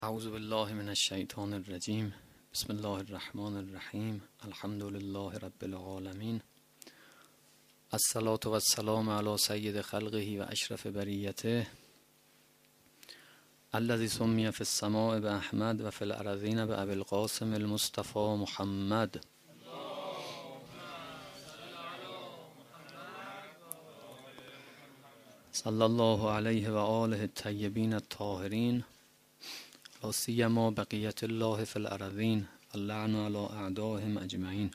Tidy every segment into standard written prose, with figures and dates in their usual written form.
اعوذ بالله من الشیطان الرجیم. بسم الله الرحمن الرحیم. الحمد لله رب العالمین. الصلاة و السلام علی سید خلقه و اشرف بریته الذی سمی فی السماء باحمد و فی الارضین بابی القاسم المصطفى محمد. صلی الله علیه و آله الطیبین الطاهرین، لا سیما بقیت الله فی الارضین، اللعن علی اعدائهم اجمعین.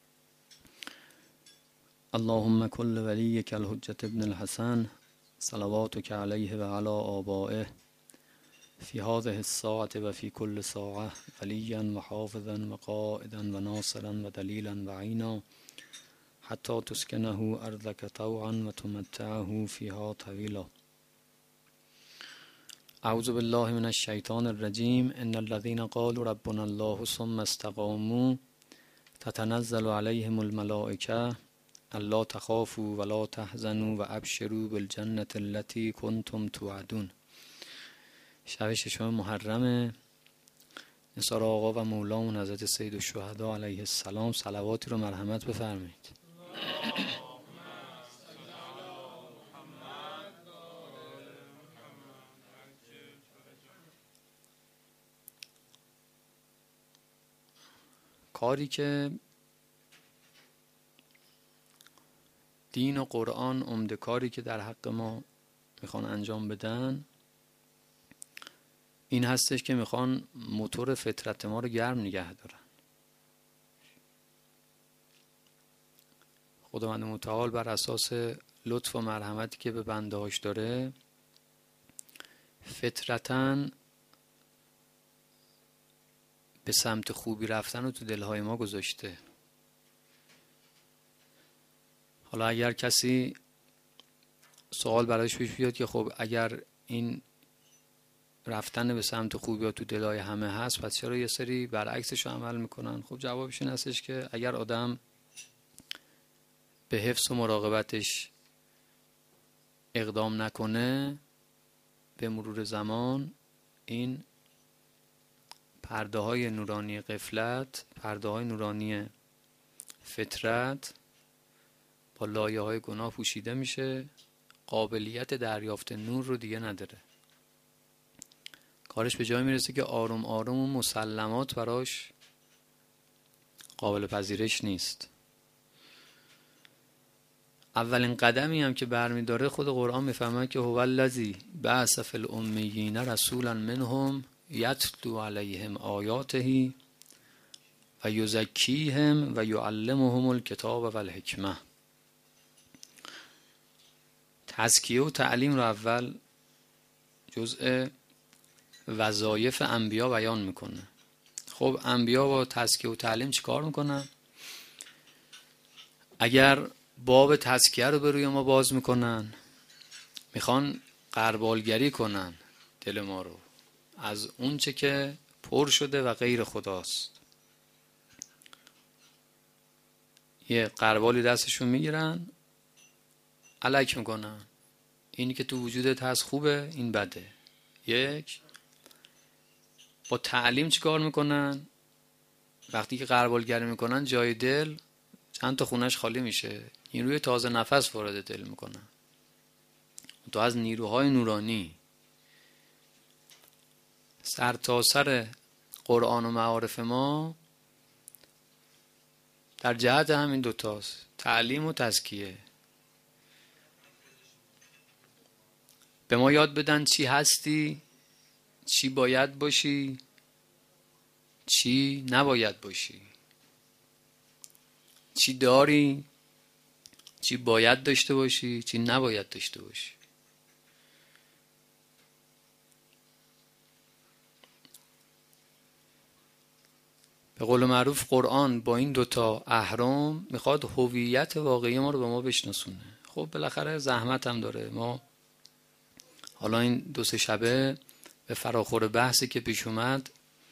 اللهم کل ولیک الحجة ابن الحسن صلواتک علیه و علی آبائه فی هذه الساعة و فی کل ساعة ولیا و حافظا و قائدا و ناصرا و دلیلا و عینا حتی تسکنه ارضک طوعا و تمتعه فیها طویلا. اعوذ بالله من الشیطان الرجیم. ان الذين قالوا ربنا الله ثم استقاموا تتنزل عليهم الملائکه الا تخافوا ولا تحزنوا وابشروا بالجنة التي كنتم توعدون. شب ششم محرم، نثار آقا و مولامون حضرت سید الشهدا علیه السلام صلواتی رو مرحمت بفرمایید. کاری که دین و قرآن عمده کاری که در حق ما میخوان انجام بدن این هستش که میخوان موتور فطرت ما رو گرم نگه دارن. خداوند متعال بر اساس لطف و مرحمتی که به بندهاش داره فطرتاً به سمت خوبی رفتن رو تو دلهای ما گذاشته. حالا اگر کسی سوال برایش پیش بیاد که خب اگر این رفتن به سمت خوبی ها تو دلهای همه هست پس چرا یه سری برعکسش رو عمل میکنن؟ خب جوابش این هستش که اگر آدم به حفظ و مراقبتش اقدام نکنه به مرور زمان این پرده های نورانی غفلت، پرده های نورانی فطرت با لایه های گناه پوشیده میشه، قابلیت دریافت نور رو دیگه نداره. کارش به جای میرسه که آروم آروم و مسلمات براش قابل پذیرش نیست. اولین قدمی هم که برمیداره خود قرآن میفهمه که هو الذی بعث فی الامیین رسولا منهم یتلو علیهم آیاته و یزکیهم و یعلمهم الکتاب و الحکمه. تزکیه و تعلیم رو اول جزء وظایف انبیا بیان میکنه. خب انبیا با تزکیه و تعلیم چی کار میکنن؟ اگر باب تزکیه رو به روی ما باز میکنن، میخوان غربالگری کنن دل ما رو از اون چه که پر شده و غیر خداست. یه غربالی دستشون میگیرن الک میکنن اینی که تو وجودت هست خوبه، این بده. یک با تعلیم چی کار میکنن؟ وقتی که غربالگری میکنن جای دل چند تا خونش خالی میشه، نیروی تازه نفس وارد دل میکنن. تو از نیروهای نورانی سر تا سر قرآن و معارف ما در جهت همین دوتاست، تعلیم و تزکیه. به ما یاد بدن چی هستی، چی باید باشی، چی نباید باشی، چی داری، چی باید داشته باشی، چی نباید داشته باشی. به قول معروف قرآن با این دوتا اهرم میخواد هویت واقعی ما رو به ما بشناسونه. خب بالاخره زحمت هم داره. ما حالا این دو سه شبه به فراخور بحثی که پیش اومد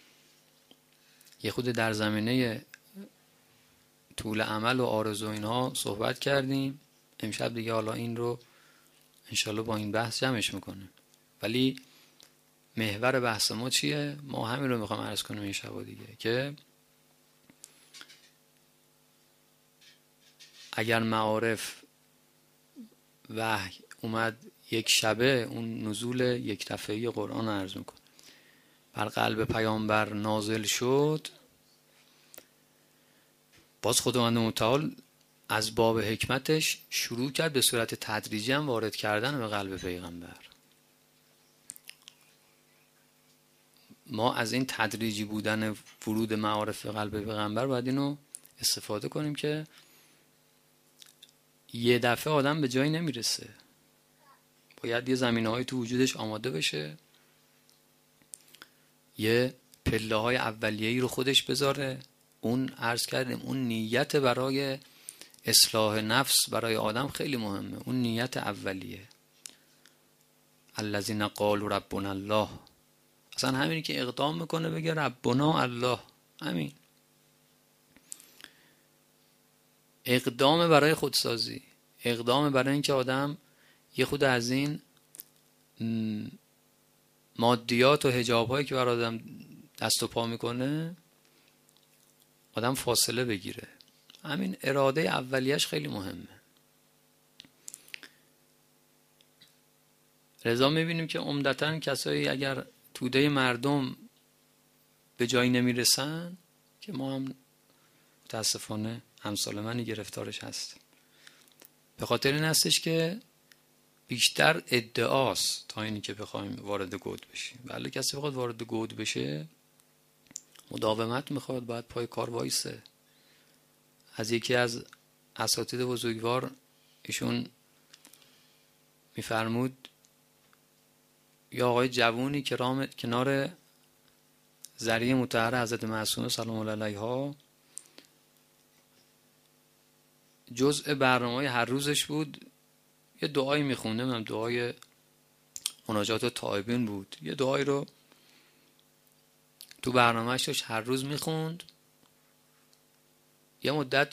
یه خود در زمینه طول عمل و آرزو اینها صحبت کردیم. امشب دیگه حالا این رو انشالله با این بحث جمعش میکنیم. ولی محور بحث ما چیه؟ ما همین رو میخوام عرض کنیم این شبا دیگه، که اگر معارف وحی اومد یک شبه، اون نزول یک دفعه‌ای قرآن رو عرض میکنه، بر قلب پیامبر نازل شد، باز خداوند متعال از باب حکمتش شروع کرد به صورت تدریجی هم وارد کردن به قلب پیغمبر. ما از این تدریجی بودن ورود معارف به قلب پیغمبر باید اینو استفاده کنیم که یه دفعه آدم به جایی نمیرسه، باید یه زمینه‌های تو وجودش آماده بشه، یه پله‌های اولیه‌ای رو خودش بذاره. اون عرض کردیم اون نیت برای اصلاح نفس برای آدم خیلی مهمه، اون نیت اولیه. الذین قالوا ربنا الله، اصلا همینی که اقدام میکنه بگه ربنا الله، همین اقدام برای خودسازی، اقدام برای اینکه آدم یه خود از این مادیات و حجاب‌هایی که برای آدم دست و پا میکنه آدم فاصله بگیره. همین اراده اولیش خیلی مهمه. لذا میبینیم که عمدتاً کسایی اگر توده مردم به جایی نمیرسن، که ما هم متاسفانه همسال منی گرفتارش هست، به خاطر این هستش که بیشتر ادعاست تا اینی که بخوایم وارد گود بشیم. بله کسی بخواد وارد گود بشه مداومت میخواد، باید پای کار وایسه. از یکی از اساتید بزرگوار ایشون میفرمود یا آقای جوونی که کنار ذریع مطهر حضرت معصومه سلام الله علیها جزء برنامه‌های هر روزش بود، یه دعایی میخونده، من دعای مناجات تائبین بود، یه دعایی رو تو برنامه‌اش داشت هر روز میخوند. یه مدت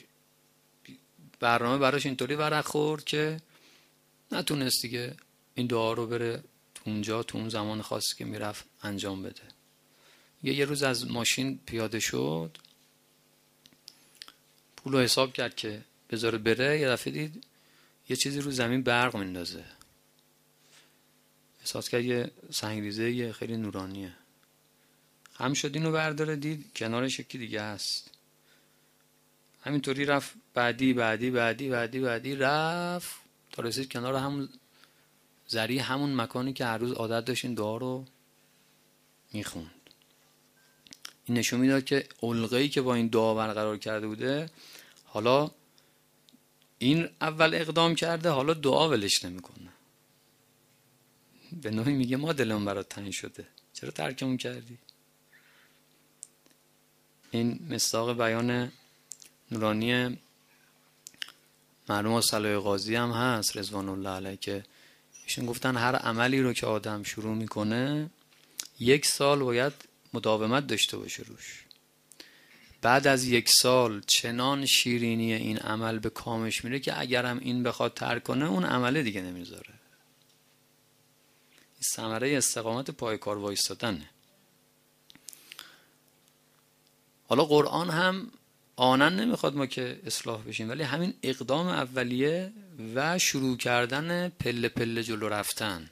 برنامه براش اینطوری ورق خورد که نتونست دیگه این دعا رو بره تو اونجا تو اون زمان خاصی که میرفت انجام بده. یه روز از ماشین پیاده شد، پول رو حساب کرد که بذاره بره، یه دفعه دید یه چیزی رو زمین برق میندازه، احساس کرد یه سنگریزه یه خیلی نورانیه، خم شد اینو برداره، دید کنارش یکی دیگه هست، همینطوری رفت بعدی رفت تا رسید کنار همون ذریع، همون مکانی که هر روز عادت داشت این دعا رو میخوند. این نشون میداد که علقه‌ای که با این دعا برقرار کرده بوده، حالا این اول اقدام کرده، حالا دعا ولش نمیکنه. به نوعی میگه ما دلمون برات تنگ شده، چرا ترکمون کردی؟ این مصداق بیان نورانی مرحوم صلاح قاضی هم هست رضوان الله علیه، که ایشون گفتن هر عملی رو که آدم شروع میکنه 1 سال باید مداومت داشته باشه روش. بعد از 1 سال چنان شیرینی این عمل به کامش میره که اگرم این بخواد ترک کنه اون عمله دیگه نمیذاره. این ثمره استقامت پای کار وایستادنه. حالا قرآن هم آنن نمیخواد ما که اصلاح بشیم، ولی همین اقدام اولیه و شروع کردن پله پله جلو رفتن.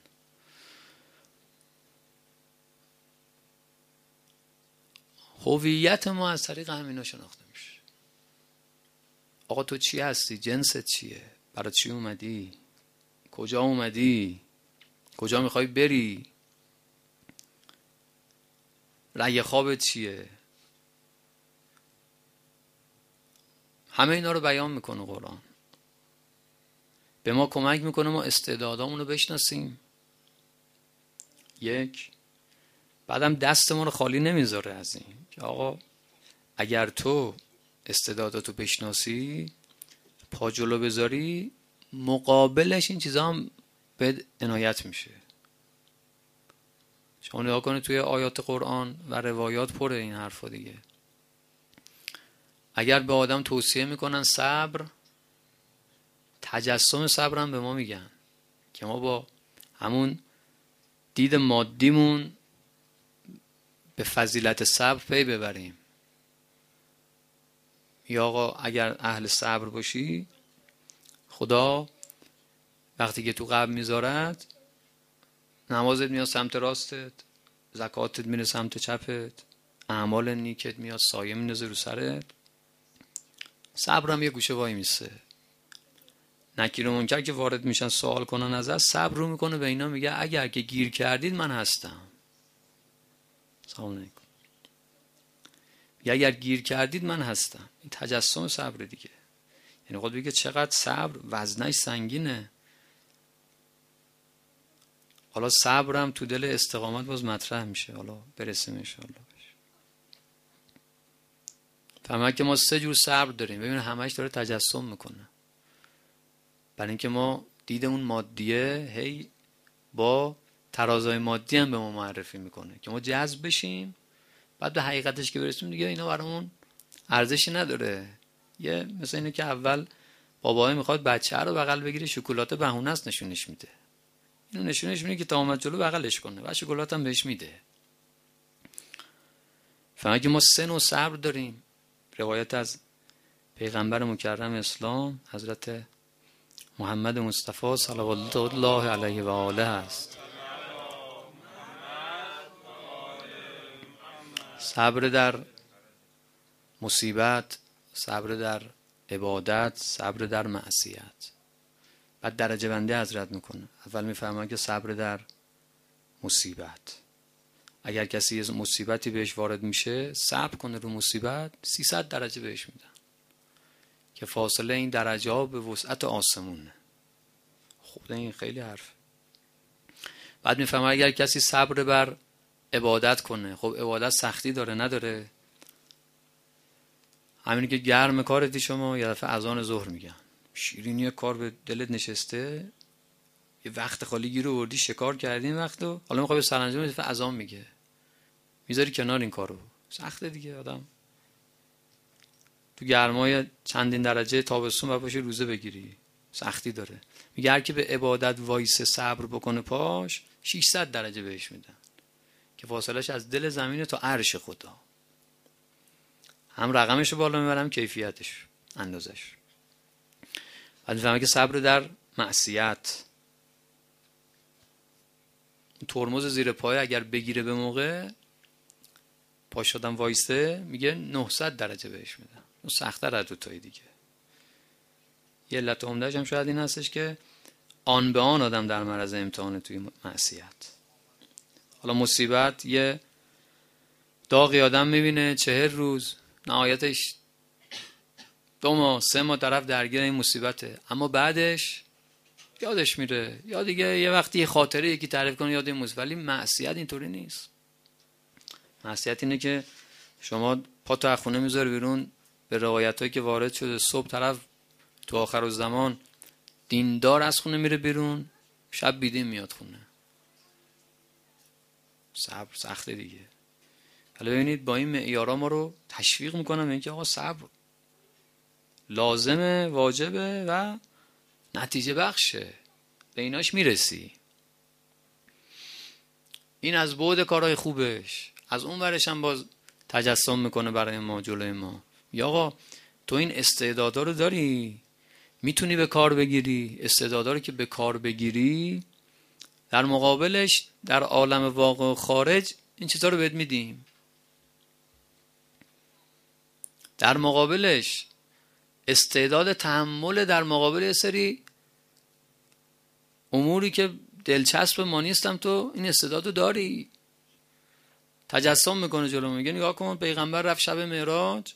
هویت ما از طریق همینا شناخته میشه. آقا تو چی هستی؟ جنست چیه؟ برای چی اومدی؟ کجا اومدی؟ کجا میخوای بری؟ رأی خوابت چیه؟ همه اینا رو بیان میکنه قرآن. به ما کمک میکنه ما استعدادامون رو بشناسیم. 1 بعدم دست ما رو خالی نمیذاره از این که آقا اگر تو استعداداتو بشناسی، پا جلو بذاری، مقابلش این چیزا هم به عنایت میشه. شما نگاه کنید توی آیات قرآن و روایات پره این حرفا دیگه. اگر به آدم توصیه میکنن صبر، تجسم صبر هم به ما میگن که ما با همون دید مادیمون به فضیلت صبر پی ببریم. یا آقا اگر اهل صبر باشی، خدا وقتی که تو قلب میذارد، نمازت میاد سمت راستت، زکاتت میره سمت چپت، اعمال نیکت میاد سایه میندازه رو سرت. صبرم یه گوشه وای میسه. نکیر و منکر که وارد میشن سوال کنن ازت، صبر رو میکنه به اینا، میگه اگر که گیر کردید من هستم. سلام علیکم. میگه اگر گیر کردید من هستم. این تجسم صبر دیگه. یعنی خود بگه چقدر صبر وزنش سنگینه. حالا صبرم تو دل استقامت باز مطرح میشه، حالا برسیم انشاءالله. فهمید که ما 3 جور صبر داریم. ببین همش داره تجسم میکنه. برای اینکه ما دیدمون مادیه، هی با ترازای مادی هم به ما معرفی میکنه که ما جذب بشیم، بعد به حقیقتش که برسیم دیگه اینا برامون ارزشی نداره. یه مثلا اینه که اول بابای میخواد بچه رو بغل بگیره، شکلات بهونه است نشونش میده. اینو نشونش میده که تا اومد جلو بغلش کنه و شکلات هم بهش میده. فهمید که ما 3 نوع صبر داریم. روایت از پیغمبر مکرم اسلام حضرت محمد مصطفی صلوات الله علیه و آله است. صبر در مصیبت، صبر در عبادت، صبر در معصیت. بعد درجه بندی حضرت میکنه. اول میفهمه که صبر در مصیبت، اگر کسی از مصیبتی بهش وارد میشه صبر کنه رو مصیبت، 300 درجه بهش میدن که فاصله این درجه ها به وسعت آسمونه. خب این خیلی حرف. بعد میفهمه اگر کسی صبر بر عبادت کنه، خب عبادت سختی داره نداره؟ همینی که گرم کارتی شما یه دفعه اذان ظهر میگن، شیرینی کار به دلت نشسته، یه وقت خالی گیر آوردی شکار کردی این وقتو، حالا میخوای به سرانجام یه دفعه اذان میگه، میذاری کنار این کارو. سخته دیگه. آدم تو گرمای چندین درجه تابستون باید باشی روزه بگیری، سختی داره. میگه هر کی به عبادت وایسه صبر بکنه پاش 600 درجه بهش میدن که فاصلهش از دل زمین تا عرش خدا. هم رقمش رو بالا میبرم، کیفیتش، اندازش. بعد میفهمه که صبر در معصیت، ترمز زیر پای اگر بگیره به موقع، پاش شدم وایسته، میگه 900 درجه بهش میدن. اون سخت‌تر از دوتایی دیگه. یه علت عمده‌اش هم شاید این هستش که آن به آن آدم در معرض امتحان توی معصیت. حالا مصیبت، یه داغی آدم میبینه 40 روز، نهایتش 2 ماه 3 ماه طرف درگیر این مصیبته، اما بعدش یادش میره، یا دیگه یه وقتی یه خاطره یکی تعریف کنه یاد این موضوع. ولی معصیت اینطوری نیست. معصیت اینه که شما پا تو از خونه میذاری بیرون، به روایتایی که وارد شده صبح طرف تو آخرالزمان دیندار از خونه میره بیرون، شب بیدین میاد خونه. صبر سخته دیگه. حالا ببینید با این معیارا ما رو تشویق میکنم اینکه آقا صبر لازمه، واجبه و نتیجه بخشه، به ایناش میرسی. این از بعد کارهای خوبش. از اون ورش هم باز تجسم میکنه برای ما، جلوی ما. یا آقا تو این استعدادا رو داری، میتونی به کار بگیری. استعدادا رو که به کار بگیری، در مقابلش در عالم واقع و خارج این چیزا رو بهت میدیم. در مقابلش استعداد تحمل در مقابل یه سری اموری که دلچسب ما نیستم، تو این استعدادو داری. تجسم میکنه جلو، میگه نگاه کن پیغمبر رفت شب معراج،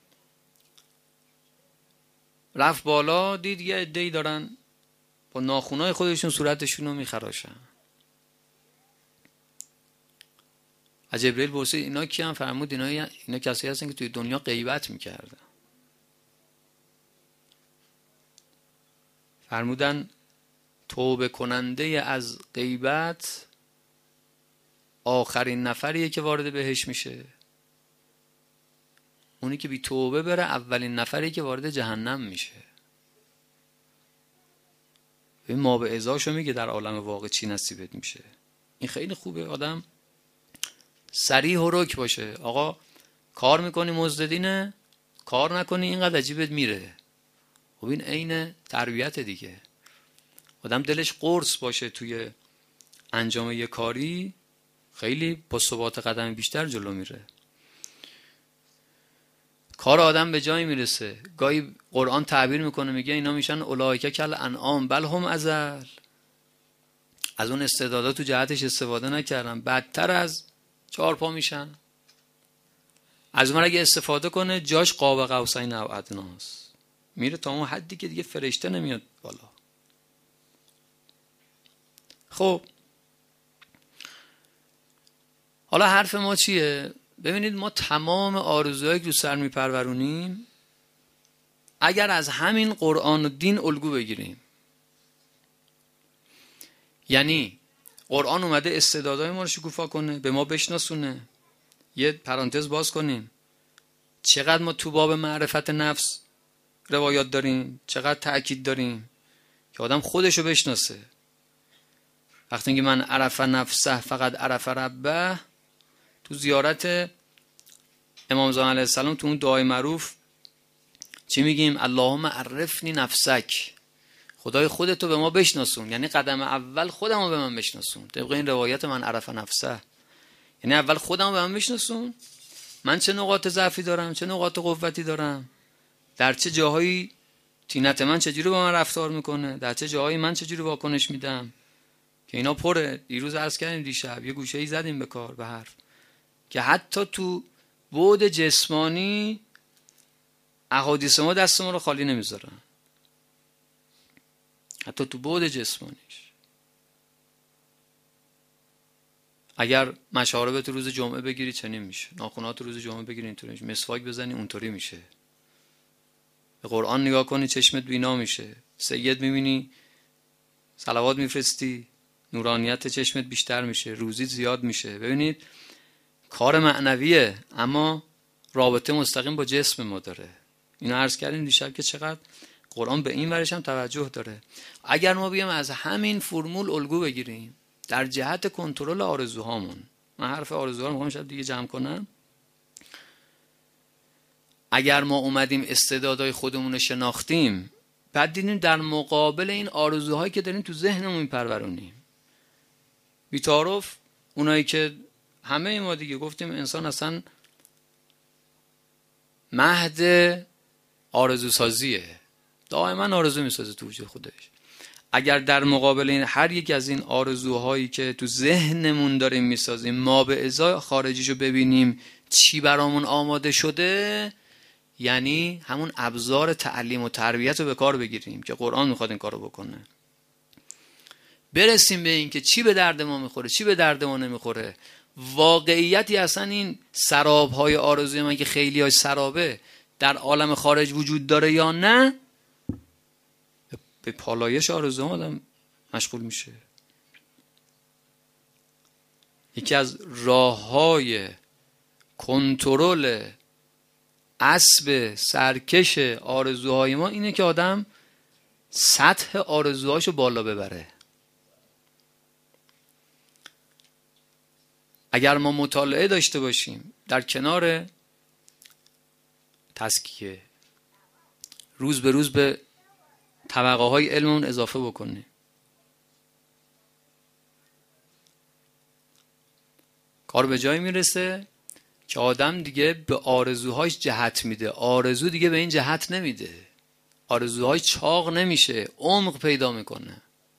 رفت بالا، دید یه عده‌ای دارن با ناخونای خودشون صورتشون رو میخراشن. از جبرئیل پرسید اینا کیان؟ فرمود اینا کسی هستن که توی دنیا غیبت میکردن. فرمودن توبه کننده از غیبت آخرین نفریه که وارد بهشت میشه. اونی که بی توبه بره اولین نفریه که وارد جهنم میشه. این ما به ازاشو میگه در عالم واقع چی نصیبت میشه. این خیلی خوبه آدم صریح و رک باشه. آقا کار میکنی مزددینه، کار نکنی اینقدر عجیبت میره. خب این عین تربیت دیگه. آدم دلش قرص باشه توی انجام یه کاری، خیلی با ثبات قدم بیشتر جلو میره. کار آدم به جایی میرسه. گاهی قرآن تعبیر میکنه میگه اینا میشن اولئک کالانعام بل هم اضل. از اون استعدادا تو جهتش استفاده نکردن، بدتر از چهارپا میشن. از اون اگه استفاده کنه جاش قاب قوسین او ادناست، میره تا اون حدی که دیگه فرشته نمیاد بالا. خب حالا حرف ما چیه؟ ببینید ما تمام آرزوهایی که رو سر میپرورونیم اگر از همین قرآن و دین الگو بگیریم، یعنی قرآن اومده استعدادهای ما رو شکوفا کنه، به ما بشناسونه. یه پرانتز باز کنیم، چقدر ما تو باب معرفت نفس روایات داریم، چقدر تأکید داریم که آدم خودشو بشناسه. وقتی که من عرف نفسه فقط عرف ربه، تو زیارت امام زمان علیه السلام تو اون دعای معروف چی میگیم؟ اللهم عرفنی نفسک، خدای خودتو به ما بشناسون. یعنی قدم اول خودمو به من بشناسون. طبق این روایت من عرف نفسه، یعنی اول خودمو به من بشناسون، من چه نقاط ضعفی دارم، چه نقاط قوتی دارم، در چه جاهایی تینت من چجوری با من رفتار میکنه، در چه جاهایی من چجوری واکنش میدم، که اینا پره. دیروز عرض کردیم، دیشب یه گوشه‌ای زدیم به کار، به حرف، که حتی تو بعد جسمانی احادیث ما دست ما رو خالی نمیذارن، حتی تو بعد جسمانیش. اگر مشاربت روز جمعه بگیری چنین میشه، ناخنات روز جمعه بگیری اینطوری میشه، مسواک بزنی اونطوری میشه، به قرآن نگاه کنی چشمت بینا میشه، سید میبینی صلوات میفرستی نورانیت چشمت بیشتر میشه، روزیت زیاد میشه. ببینید کار معنویه اما رابطه مستقیم با جسم ما داره. اینو عرض کردیم دیشب که چقدر قرآن به این ورش هم توجه داره. اگر ما بیام از همین فرمول الگو بگیریم در جهت کنترل آرزوهامون، من حرف آرزوها رو میخوام شب دیگه جمع کنم. اگر ما اومدیم استعدادهای خودمون رو شناختیم، بعد دیدیم در مقابل این آرزوهایی که داریم تو ذهنمون پرورونیم، بی‌تعارف اونایی که همه ما دیگه گفتیم انسان اصلا مهد آرزو سازیه، دائما آرزو میسازه تو وجود خودش. اگر در مقابل این هر یک از این آرزوهایی که تو ذهنمون داریم میسازیم ما به ازای خارجیشو ببینیم چی برامون آماده شده، یعنی همون ابزار تعلیم و تربیت رو به کار بگیریم که قرآن میخواد این کارو بکنه. برسیم به این که چی به درد ما میخوره، چی به درد ما نمیخوره. واقعیتی اصلا این سرابهای آرزوی من که خیلی های سرابه در عالم خارج وجود داره یا نه، به پالایش آرزو آدم مشغول میشه. یکی از راههای کنترل اسب سرکش آرزوهای ما اینه که آدم سطح آرزوهاشو بالا ببره. اگر ما مطالعه داشته باشیم در کنار تزکیه، روز به روز به طبقه های علممون اضافه بکنیم، کار به جایی میرسه که آدم دیگه به آرزوهاش جهت میده، آرزو دیگه به این جهت نمیده، آرزوهای چاق نمیشه، عمق پیدا میکنه.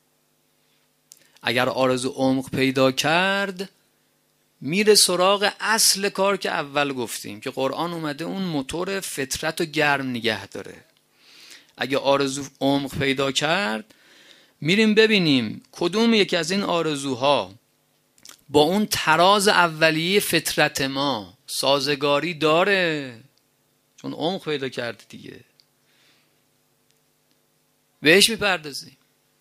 اگر آرزو عمق پیدا کرد میره سراغ اصل کار که اول گفتیم که قرآن اومده اون موتور فطرت رو گرم نگه داره. اگه آرزو عمق پیدا کرد میریم ببینیم کدوم یکی از این آرزوها با اون تراز اولیه فطرت ما سازگاری داره، چون عمق پیدا کرده دیگه، بهش میپردازیم.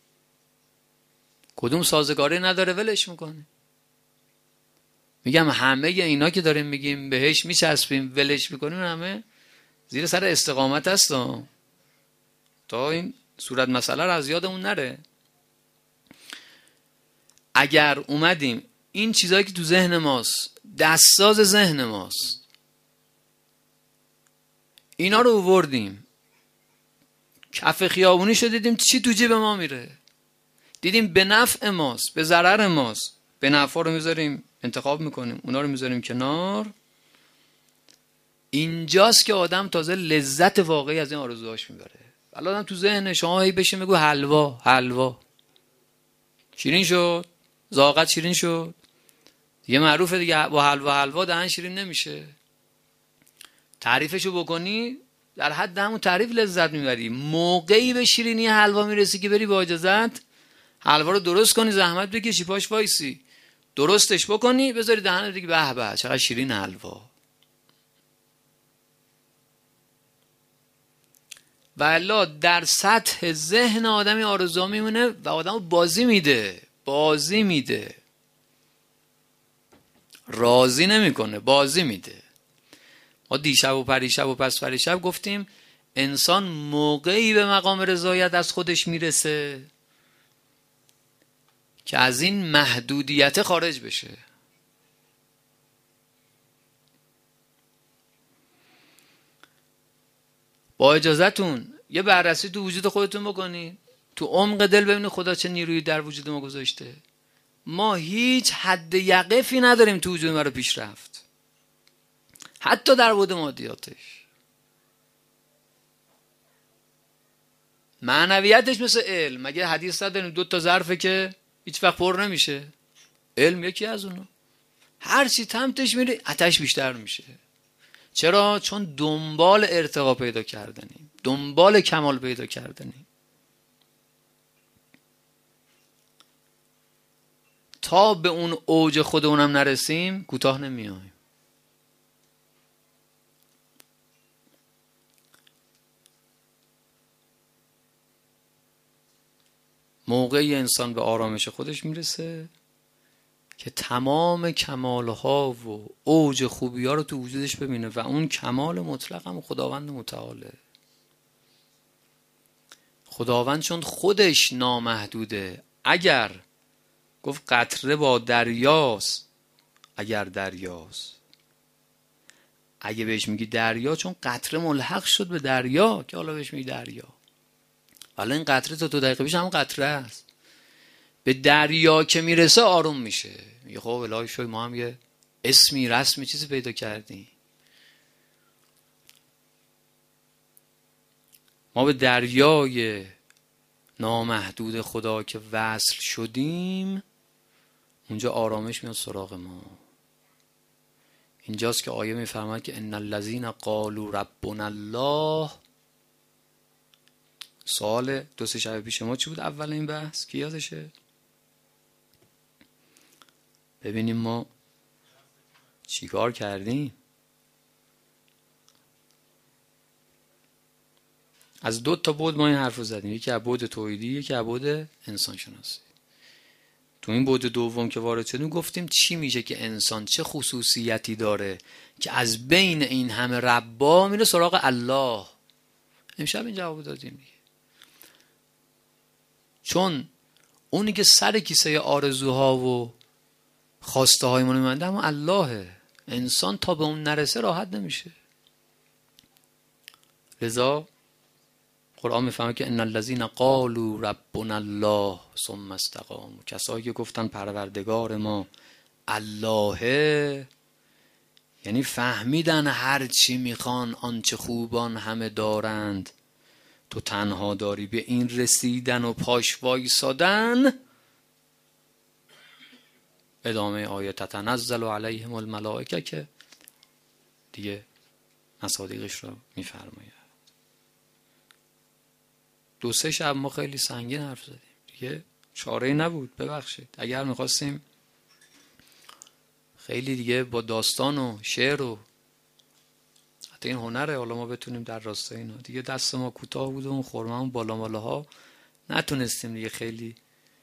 کدوم سازگاری نداره ولش میکنه. میگم همه اینا که داریم میگیم بهش میچسبیم ولش میکنیم، همه زیر سر استقامت هست تا این صورت مسئله رو از یادمون نره. اگر اومدیم این چیزایی که تو ذهن ماست، دستساز ذهن ماست، اینا رو آوردیم کف خیابونی شد، دیدیم چی تو جیب ما میره، دیدیم به نفع ماست به ضرر ماست، به نفع رو میذاریم انتخاب میکنیم، اونا رو میذاریم کنار. اینجاست که آدم تازه لذت واقعی از این آرزوهاش میبره. ولی آدم تو ذهن شما هی بشه میگو حلوا حلوا شیرین شد، ذائقت شیرین شد، دیگه معروفه دیگه با حلوا دهن شیرین نمیشه. تعریفشو بکنی در حد همون تعریف لذت میبری. موقعی به شیرینی حلوا میرسی که بری با اجازت حلوا رو درست کنی، زحمت بکشی، پاش وایسی درستش بکنی، بذاری دهنت دیگه به به چقدر شیرین حلوا. و الا در سطح ذهن آدمی آرزو میمونه و آدمو بازی میده، راضی نمیکنه، بازی میده. ما دیشب و پریشب و پس پریشب گفتیم انسان موقعی به مقام رضایت از خودش میرسه که از این محدودیت خارج بشه. با اجازهتون یه بررسی تو وجود خودتون بکنید، تو عمق دل ببینید خدا چه نیرویی در وجود ما گذاشته. ما هیچ حد یقفی نداریم تو وجود ما رو پیشرفت، حتی در بعد مادیاتش. معنویتش مثل علم. مگه حدیث نداریم 2 ظرفه که هیچ وقت پر نمیشه؟ علم یکی از اونو. هر چی تمتش میره آتش بیشتر میشه. چرا؟ چون دنبال ارتقا پیدا کردنیم، دنبال کمال پیدا کردنیم. تا به اون اوج خودمونم نرسیم کوتاه نمیایم. موقعی انسان به آرامش خودش میرسه که تمام کمالها و اوج خوبی‌ها رو تو وجودش ببینه و اون کمال مطلق هم خداوند متعاله. خداوند چون خودش نامحدوده، اگر گفت قطره با دریاست، اگر اگه بهش میگی دریا، چون قطره ملحق شد به دریا که حالا بهش میگی دریا، ولی این قطره تا 2 دقیقه پیش هم قطره است. به دریا که میرسه آروم میشه، میگه خب الهی شوی ما هم یه اسمی رسمی چیزی پیدا کردیم. ما به دریای نامحدود خدا که وصل شدیم، اونجا آرامش میاد سراغ ما. اینجاست که آیه میفرماید که ان الذین قالوا ربنا الله. سوال 2-3 شب پیش ما چی بود اول این بحث؟ کی یادشه؟ ببینیم ما چیکار کردیم. از 2 بعد ما این حرف رو زدیم، یکی از بعد توحیدی، یکی از بعد انسان شناسی. تو این بعد دوم که وارد شدیم گفتیم چی میشه که انسان چه خصوصیتی داره که از بین این همه ربا میره سراغ الله. امشب این جواب دادیم دیگه. چون اونی که سر کیسه آرزوها و خواسته های ما میمنده اما اللهه. انسان تا به اون نرسه راحت نمیشه. لذا قرآن میفهمه که ان الذین قالوا ربنا الله ثم استقاموا. کسایی که گفتن پروردگار ما اللهه، یعنی فهمیدن هر چی میخوان آنچه خوبان همه دارند، تو تنها داری. به این رسیدن و پاش وایسادن. ادامه آیه تتنزل علیهم الملائکه که دیگه مصادیقش رو میفرماید. 2-3 شب ما خیلی سنگین حرف زدیم دیگه، چاره‌ای نبود. ببخشید اگر میخواستیم خیلی دیگه با داستان و شعر و حتی این هنره حالا ما بتونیم در راستای اینا، دیگه دست ما کوتاه بود و اون خرممون بالا مالاها نتونستیم دیگه خیلی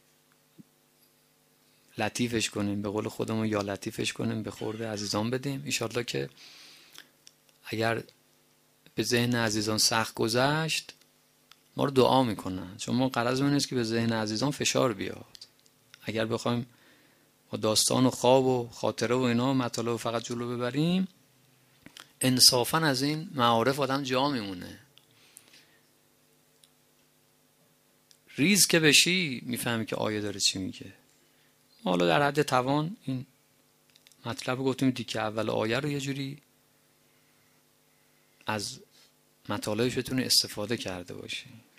لطیفش کنیم، به قول خودمون یا لطیفش کنیم، به خورده عزیزان بدیم. انشالله که اگر به ذهن عزیزان سخت گذشت ما رو دعا میکنن، چون ما غرضمون نیست که به ذهن عزیزان فشار بیاد. اگر بخوایم و داستان و خواب و خاطره و اینا مطالب فقط جلو ببریم، انصافا از این معارف آدم جا میمونه. ریز که بشی میفهمی که آیه داره چی میگه. حالا در حد توان این مطلب گفتیم که اول آیه رو یه جوری از مطالبش بتونی استفاده کرده باشی.